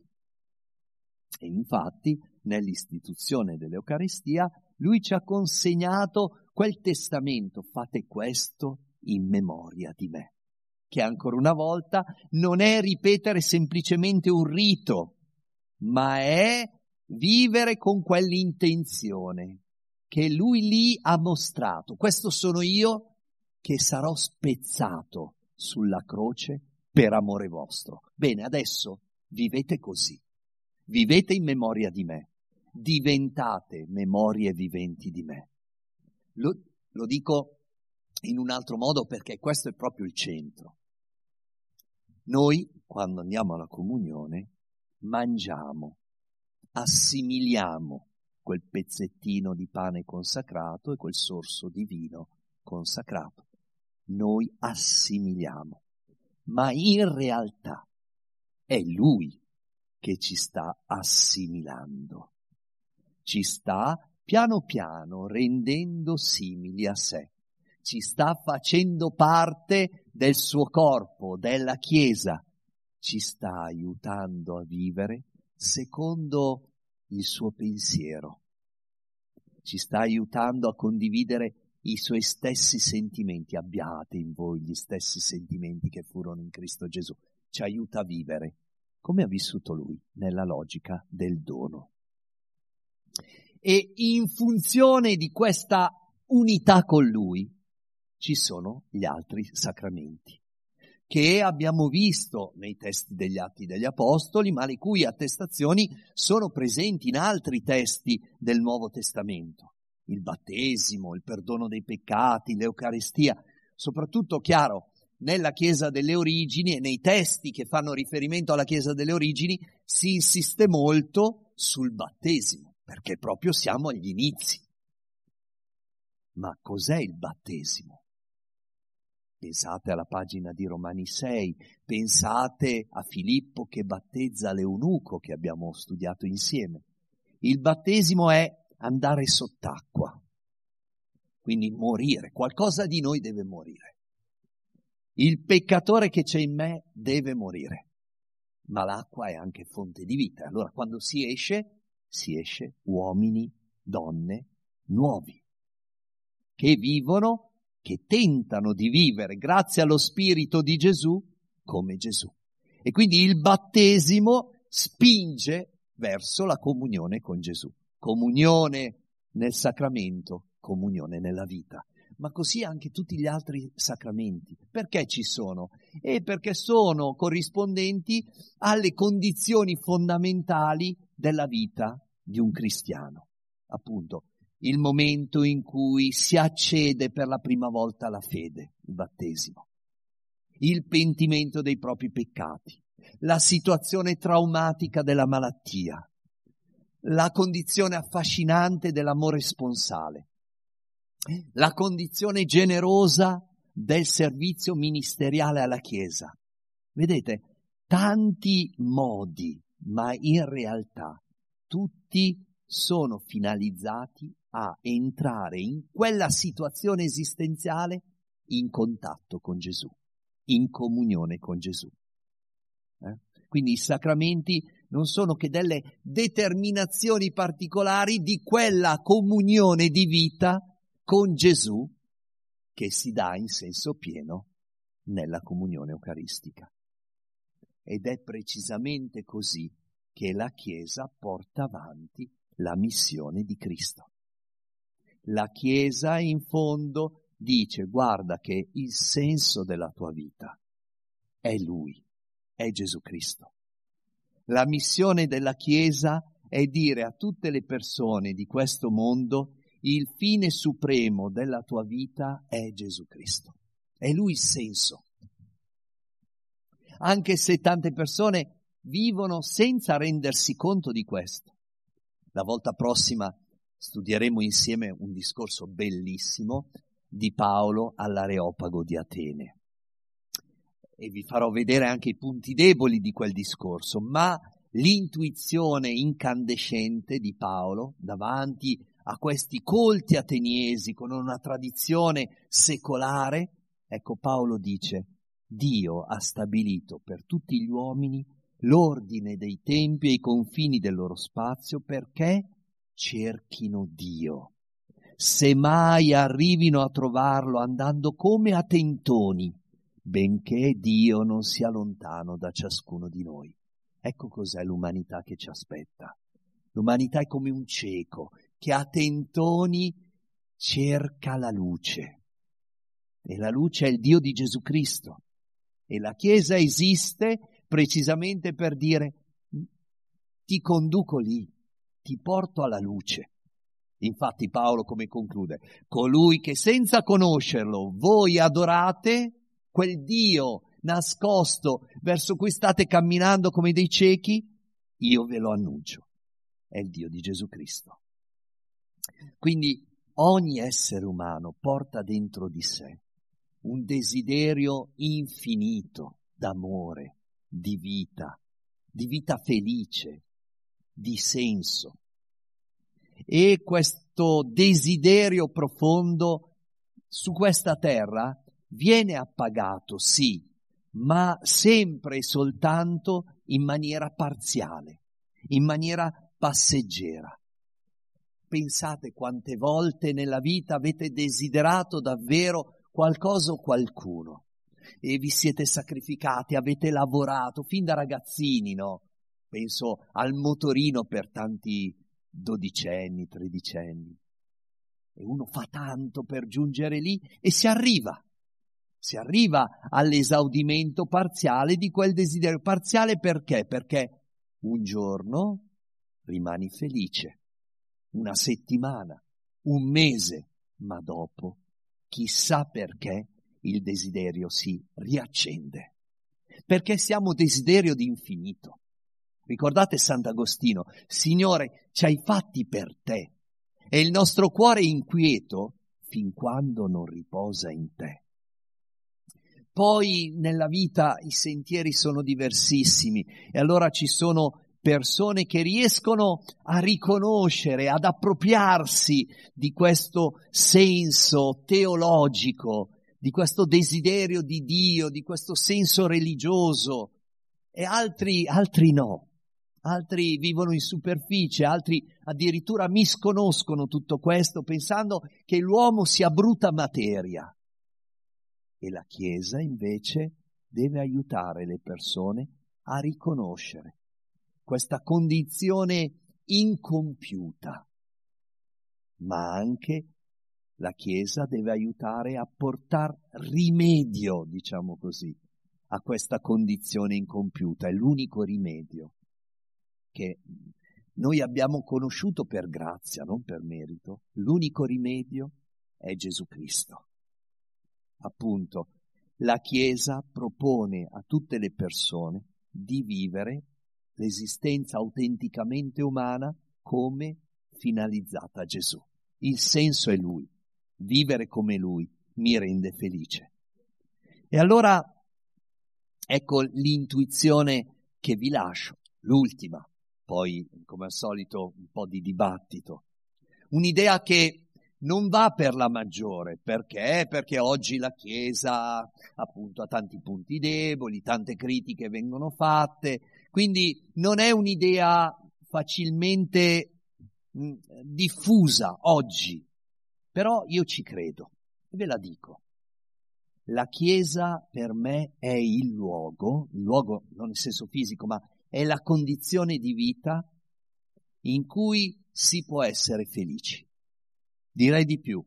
E infatti, nell'istituzione dell'Eucaristia, Lui ci ha consegnato quel testamento: fate questo in memoria di me. Che ancora una volta non è ripetere semplicemente un rito, ma è vivere con quell'intenzione che Lui lì ha mostrato. Questo sono io che sarò spezzato sulla croce per amore vostro. Bene, adesso vivete così. Vivete in memoria di me. Diventate memorie viventi di me. Lo dico in un altro modo perché questo è proprio il centro. Noi, quando andiamo alla comunione, mangiamo, assimiliamo quel pezzettino di pane consacrato e quel sorso di vino consacrato. Noi assimiliamo, ma in realtà è Lui che ci sta assimilando. Ci sta piano piano rendendo simili a sé. Ci sta facendo parte del suo corpo, della Chiesa. Ci sta aiutando a vivere secondo il suo pensiero. Ci sta aiutando a condividere i suoi stessi sentimenti. Abbiate in voi gli stessi sentimenti che furono in Cristo Gesù. Ci aiuta a vivere come ha vissuto Lui, nella logica del dono. E in funzione di questa unità con Lui ci sono gli altri sacramenti, che abbiamo visto nei testi degli Atti degli Apostoli, ma le cui attestazioni sono presenti in altri testi del Nuovo Testamento. Il battesimo, il perdono dei peccati, l'Eucaristia, soprattutto, chiaro, nella Chiesa delle origini e nei testi che fanno riferimento alla Chiesa delle origini si insiste molto sul battesimo, perché proprio siamo agli inizi. Ma cos'è il battesimo? Pensate alla pagina di Romani 6, pensate a Filippo che battezza l'eunuco che abbiamo studiato insieme. Il battesimo è andare sott'acqua, quindi morire, qualcosa di noi deve morire. Il peccatore che c'è in me deve morire, ma l'acqua è anche fonte di vita. Allora quando si esce uomini, donne nuovi, che vivono, che tentano di vivere grazie allo Spirito di Gesù come Gesù. E quindi il battesimo spinge verso la comunione con Gesù. Comunione nel sacramento, comunione nella vita. Ma così anche tutti gli altri sacramenti. Perché ci sono? Perché sono corrispondenti alle condizioni fondamentali della vita di un cristiano. Appunto, il momento in cui si accede per la prima volta alla fede, il battesimo. il pentimento dei propri peccati, la situazione traumatica della malattia, la condizione affascinante dell'amore sponsale, la condizione generosa del servizio ministeriale alla Chiesa. Vedete, tanti modi, ma in realtà tutti sono finalizzati a entrare in quella situazione esistenziale in contatto con Gesù, in comunione con Gesù. Quindi i sacramenti non sono che delle determinazioni particolari di quella comunione di vita con Gesù che si dà in senso pieno nella comunione eucaristica. Ed è precisamente così che la Chiesa porta avanti la missione di Cristo. La Chiesa in fondo dice: guarda che il senso della tua vita è Lui, è Gesù Cristo. La missione della Chiesa è dire a tutte le persone di questo mondo: il fine supremo della tua vita è Gesù Cristo. È Lui il senso. Anche se tante persone vivono senza rendersi conto di questo. La volta prossima studieremo insieme un discorso bellissimo di Paolo all'Areopago di Atene. E vi farò vedere anche i punti deboli di quel discorso, ma l'intuizione incandescente di Paolo davanti a questi colti ateniesi con una tradizione secolare, ecco, Paolo dice: Dio ha stabilito per tutti gli uomini l'ordine dei tempi e i confini del loro spazio perché cerchino Dio, se mai arrivino a trovarlo andando come a tentoni, benché Dio non sia lontano da ciascuno di noi. Ecco cos'è l'umanità che ci aspetta. L'umanità è come un cieco che a tentoni cerca la luce. E la luce è il Dio di Gesù Cristo. E la Chiesa esiste precisamente per dire: ti conduco lì, ti porto alla luce. Infatti Paolo come conclude? Colui che senza conoscerlo voi adorate, quel Dio nascosto verso cui state camminando come dei ciechi, io ve lo annuncio, è il Dio di Gesù Cristo. Quindi ogni essere umano porta dentro di sé un desiderio infinito d'amore, di vita felice, di senso. E questo desiderio profondo su questa terra viene appagato, sì, ma sempre e soltanto in maniera parziale, in maniera passeggera. Pensate quante volte nella vita avete desiderato davvero qualcosa o qualcuno e vi siete sacrificati, avete lavorato fin da ragazzini, no? Penso al motorino per tanti dodicenni, tredicenni. E uno fa tanto per giungere lì e si arriva all'esaudimento parziale di quel desiderio. Parziale perché? Perché un giorno rimani felice, una settimana, un mese, ma dopo, chissà perché, il desiderio si riaccende. Perché siamo desiderio di infinito. Ricordate Sant'Agostino: Signore, ci hai fatti per te, e il nostro cuore è inquieto fin quando non riposa in te. Poi nella vita i sentieri sono diversissimi e allora ci sono persone che riescono a riconoscere, ad appropriarsi di questo senso teologico, di questo desiderio di Dio, di questo senso religioso, e altri no. Altri vivono in superficie, altri addirittura misconoscono tutto questo pensando che l'uomo sia bruta materia. E la Chiesa invece deve aiutare le persone a riconoscere questa condizione incompiuta, ma anche la Chiesa deve aiutare a portar rimedio, diciamo così, a questa condizione incompiuta. È l'unico rimedio che noi abbiamo conosciuto per grazia, non per merito. L'unico rimedio è Gesù Cristo. Appunto, la Chiesa propone a tutte le persone di vivere l'esistenza autenticamente umana come finalizzata a Gesù. Il senso è Lui. Vivere come Lui mi rende felice. E allora ecco l'intuizione che vi lascio, l'ultima, poi come al solito un po' di dibattito. Un'idea che non va per la maggiore, perché? Perché oggi la Chiesa appunto ha tanti punti deboli, tante critiche vengono fatte, quindi non è un'idea facilmente diffusa oggi, però io ci credo e ve la dico. La Chiesa per me è il luogo non nel senso fisico, ma è la condizione di vita in cui si può essere felici. Direi di più,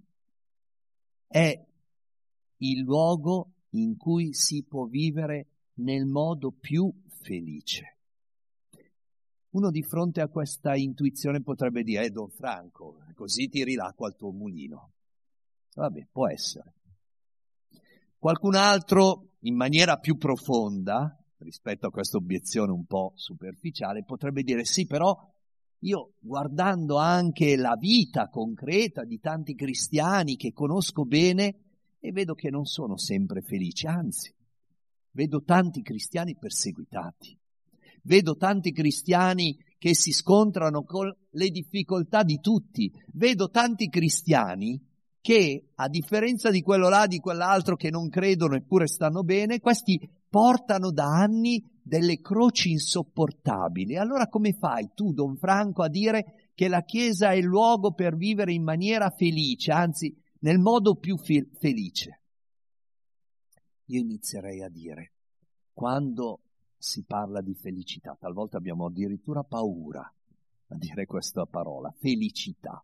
è il luogo in cui si può vivere nel modo più felice. Uno di fronte a questa intuizione potrebbe dire, Don Franco, così tiri l'acqua al tuo mulino. Vabbè, può essere. Qualcun altro, in maniera più profonda, rispetto a questa obiezione un po' superficiale, potrebbe dire, sì, però io guardando anche la vita concreta di tanti cristiani che conosco bene e vedo che non sono sempre felici, anzi, vedo tanti cristiani perseguitati, vedo tanti cristiani che si scontrano con le difficoltà di tutti, vedo tanti cristiani che, a differenza di quello là, di quell'altro che non credono eppure stanno bene, questi portano da anni delle croci insopportabili. Allora come fai tu, Don Franco, a dire che la Chiesa è il luogo per vivere in maniera felice, anzi nel modo più felice? Io inizierei a dire, quando si parla di felicità, talvolta abbiamo addirittura paura a dire questa parola, felicità,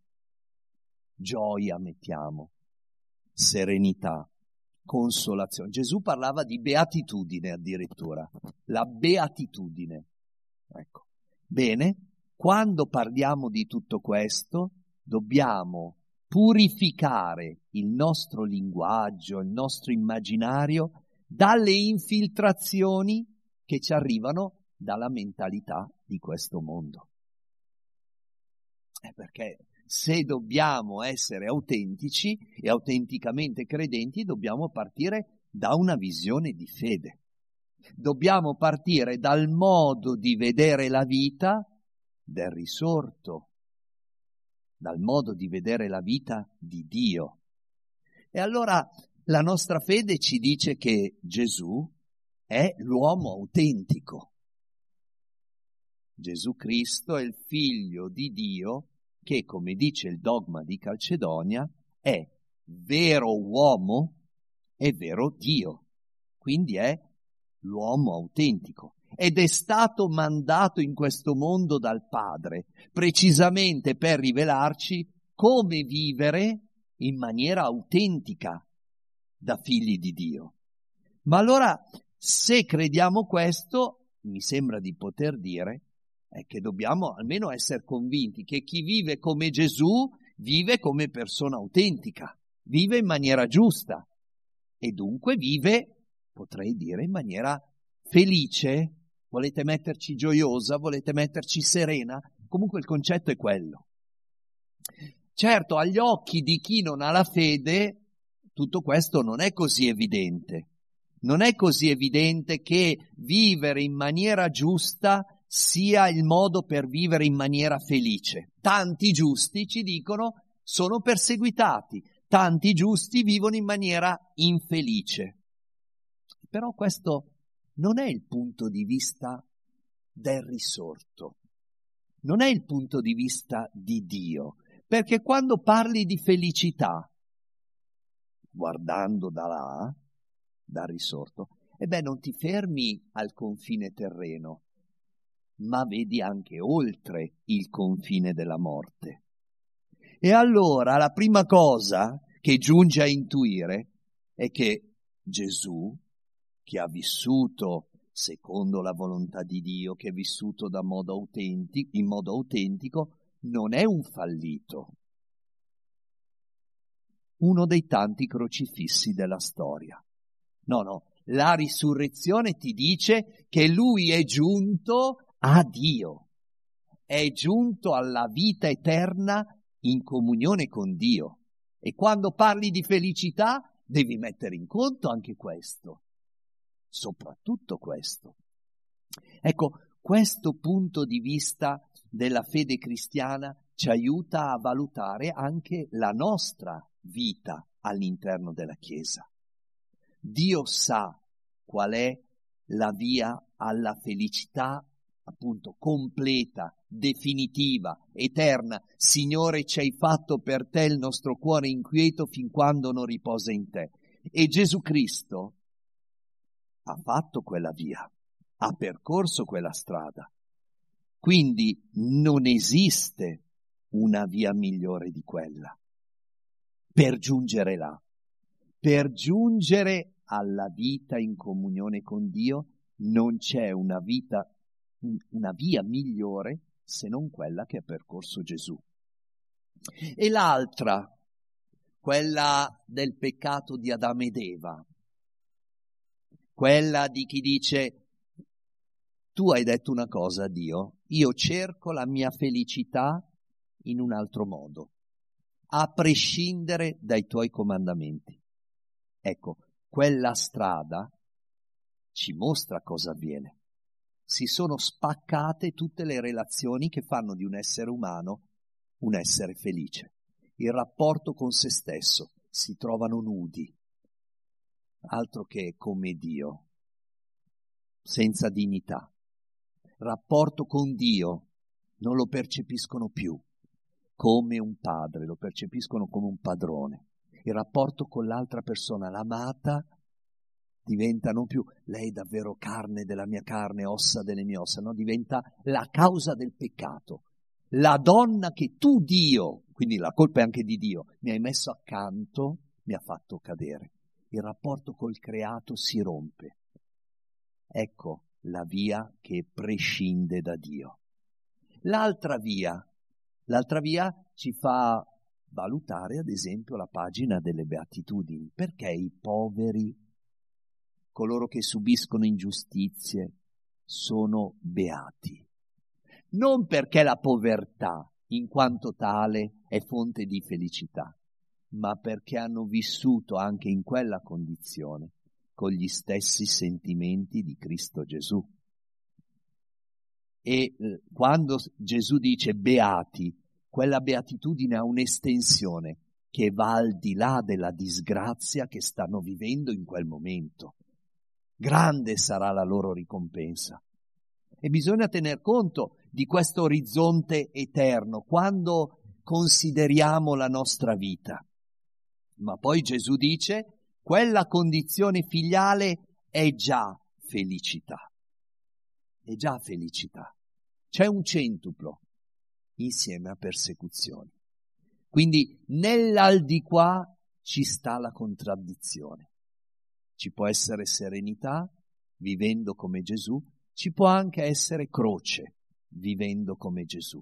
gioia mettiamo, serenità, consolazione. Gesù parlava di beatitudine addirittura, la beatitudine. Ecco. Bene, quando parliamo di tutto questo, dobbiamo purificare il nostro linguaggio, il nostro immaginario dalle infiltrazioni che ci arrivano dalla mentalità di questo mondo. Perché se dobbiamo essere autentici e autenticamente credenti, dobbiamo partire da una visione di fede. Dobbiamo partire dal modo di vedere la vita del risorto, dal modo di vedere la vita di Dio. E allora la nostra fede ci dice che Gesù è l'uomo autentico. Gesù Cristo è il Figlio di Dio che, come dice il dogma di Calcedonia, è vero uomo e vero Dio. Quindi è l'uomo autentico. Ed è stato mandato in questo mondo dal Padre, precisamente per rivelarci come vivere in maniera autentica da figli di Dio. Ma allora, se crediamo questo, mi sembra di poter dire, è che dobbiamo almeno essere convinti che chi vive come Gesù vive come persona autentica, vive in maniera giusta e dunque vive, potrei dire, in maniera felice. Volete metterci gioiosa, volete metterci serena, comunque il concetto è quello. Certo, agli occhi di chi non ha la fede, tutto questo non è così evidente. Non è così evidente che vivere in maniera giusta sia il modo per vivere in maniera felice. Tanti giusti, ci dicono, sono perseguitati, tanti giusti vivono in maniera infelice. Però questo non è il punto di vista del risorto, non è il punto di vista di Dio, perché quando parli di felicità, guardando da là, dal risorto, non ti fermi al confine terreno, ma vedi anche oltre il confine della morte. E allora la prima cosa che giunge a intuire è che Gesù, che ha vissuto secondo la volontà di Dio, che ha vissuto in modo autentico, non è un fallito, uno dei tanti crocifissi della storia. No, la risurrezione ti dice che lui è giunto a Dio, è giunto alla vita eterna in comunione con Dio. E quando parli di felicità devi mettere in conto anche questo, soprattutto questo. Ecco, questo punto di vista della fede cristiana ci aiuta a valutare anche la nostra vita all'interno della Chiesa. Dio sa qual è la via alla felicità, appunto, completa, definitiva, eterna. Signore, ci hai fatto per te il nostro cuore inquieto fin quando non riposa in te. E Gesù Cristo ha fatto quella via, ha percorso quella strada. Quindi non esiste una via migliore di quella per giungere là. Per giungere alla vita in comunione con Dio non c'è una via migliore se non quella che ha percorso Gesù. E l'altra, quella del peccato di Adamo ed Eva, quella di chi dice: tu hai detto una cosa a Dio, io cerco la mia felicità in un altro modo, a prescindere dai tuoi comandamenti. Ecco, quella strada ci mostra cosa avviene. Si sono spaccate tutte le relazioni che fanno di un essere umano un essere felice. Il rapporto con se stesso, si trovano nudi, altro che come Dio, senza dignità. Rapporto con Dio non lo percepiscono più come un padre, lo percepiscono come un padrone. Il rapporto con l'altra persona, l'amata, diventa non più lei davvero carne della mia carne, ossa delle mie ossa, no? Diventa la causa del peccato. La donna che tu, Dio, quindi la colpa è anche di Dio, mi hai messo accanto, mi ha fatto cadere. Il rapporto col creato si rompe. Ecco la via che prescinde da Dio. L'altra via ci fa valutare, ad esempio, la pagina delle beatitudini. Perché i poveri, coloro che subiscono ingiustizie, sono beati? Non perché la povertà, in quanto tale, è fonte di felicità, ma perché hanno vissuto anche in quella condizione con gli stessi sentimenti di Cristo Gesù. E quando Gesù dice beati, quella beatitudine ha un'estensione che va al di là della disgrazia che stanno vivendo in quel momento. Grande sarà la loro ricompensa. E bisogna tener conto di questo orizzonte eterno quando consideriamo la nostra vita. Ma poi Gesù dice: quella condizione filiale è già felicità. È già felicità. C'è un centuplo insieme a persecuzioni. Quindi nell'aldilà ci sta la contraddizione. Ci può essere serenità vivendo come Gesù, ci può anche essere croce vivendo come Gesù.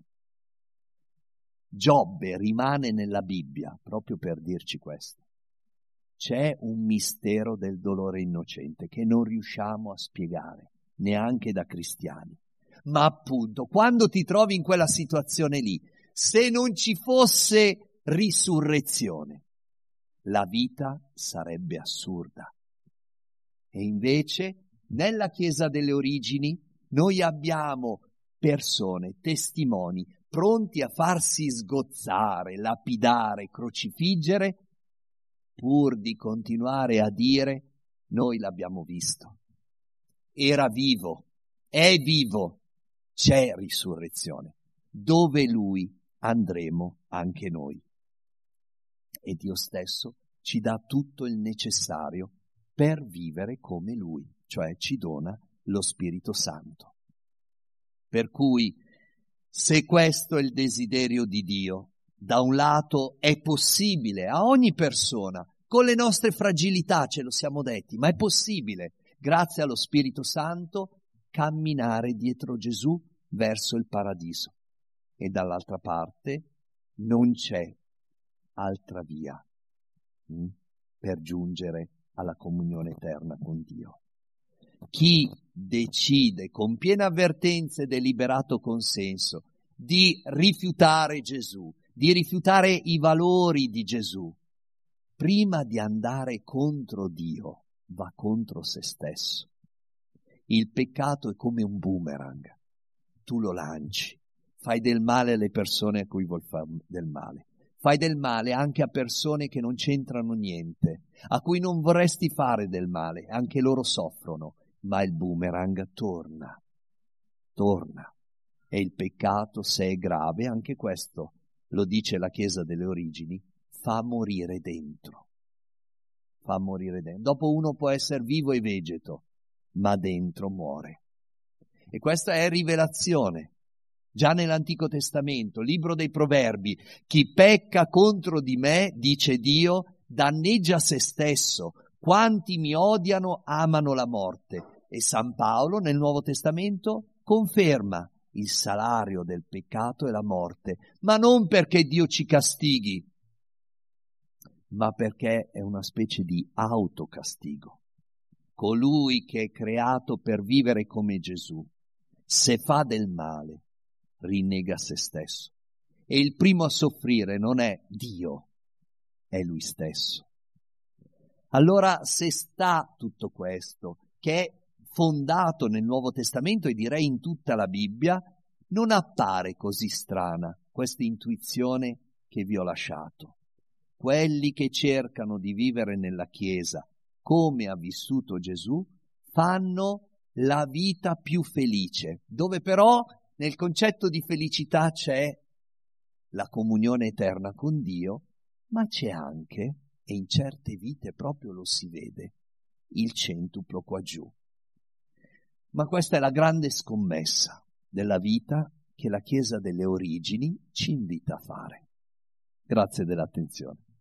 Giobbe rimane nella Bibbia proprio per dirci questo. C'è un mistero del dolore innocente che non riusciamo a spiegare, neanche da cristiani. Ma appunto, quando ti trovi in quella situazione lì, se non ci fosse risurrezione, la vita sarebbe assurda. E invece, nella Chiesa delle origini, noi abbiamo persone, testimoni, pronti a farsi sgozzare, lapidare, crocifiggere, pur di continuare a dire: noi l'abbiamo visto, era vivo, è vivo, c'è risurrezione, dove Lui andremo anche noi. E Dio stesso ci dà tutto il necessario per vivere come Lui, cioè ci dona lo Spirito Santo. Per cui, se questo è il desiderio di Dio, da un lato è possibile a ogni persona, con le nostre fragilità, ce lo siamo detti, ma è possibile, grazie allo Spirito Santo, camminare dietro Gesù verso il paradiso. E dall'altra parte non c'è altra via per giungere alla comunione eterna con Dio. Chi decide con piena avvertenza e deliberato consenso di rifiutare Gesù, di rifiutare i valori di Gesù, prima di andare contro Dio, va contro se stesso. Il peccato è come un boomerang. Tu lo lanci, fai del male alle persone a cui vuoi fare del male. Fai del male anche a persone che non c'entrano niente, a cui non vorresti fare del male, anche loro soffrono, ma il boomerang torna. E il peccato, se è grave, anche questo, lo dice la Chiesa delle origini, fa morire dentro. Dopo uno può essere vivo e vegeto, ma dentro muore. E questa è rivelazione. Già nell'Antico Testamento, libro dei Proverbi, chi pecca contro di me, dice Dio, danneggia se stesso. Quanti mi odiano amano la morte. E San Paolo nel Nuovo Testamento conferma il salario del peccato è la morte, ma non perché Dio ci castighi, ma perché è una specie di autocastigo. Colui che è creato per vivere come Gesù, se fa del male, rinnega se stesso. E il primo a soffrire non è Dio, è Lui stesso. Allora, se sta tutto questo, che è fondato nel Nuovo Testamento e direi in tutta la Bibbia, non appare così strana questa intuizione che vi ho lasciato. Quelli che cercano di vivere nella Chiesa come ha vissuto Gesù fanno la vita più felice, dove però nel concetto di felicità c'è la comunione eterna con Dio, ma c'è anche, e in certe vite proprio lo si vede, il centuplo qua giù. Ma questa è la grande scommessa della vita che la Chiesa delle origini ci invita a fare. Grazie dell'attenzione.